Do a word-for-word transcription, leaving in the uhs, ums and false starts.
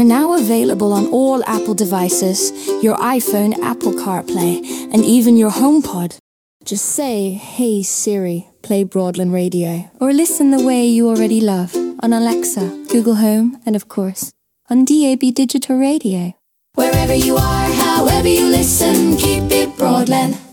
We're now available on all Apple devices, your iPhone, Apple CarPlay, and even your HomePod. Just say, "Hey Siri, play Broadland Radio," or listen the way you already love on Alexa, Google Home, and of course, on D A B Digital Radio. Wherever you are, however you listen, keep it Broadland.